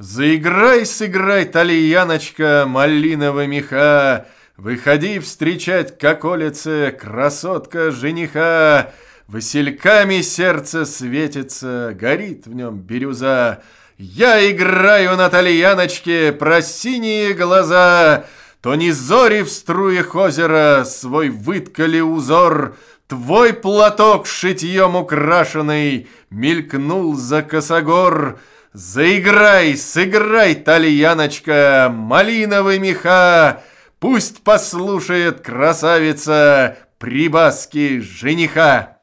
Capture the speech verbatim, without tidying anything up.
Заиграй, сыграй, тальяночка, малинового меха, выходи встречать к околице, красотка жениха. Васильками сердце светится, горит в нем бирюза. Я играю на тальяночке про синие глаза. То не зори в струях озера свой выткали узор, твой платок шитьем украшенный мелькнул за косогор. Заиграй, сыграй, тальяночка, малиновый меха, пусть послушает красавица прибаски жениха.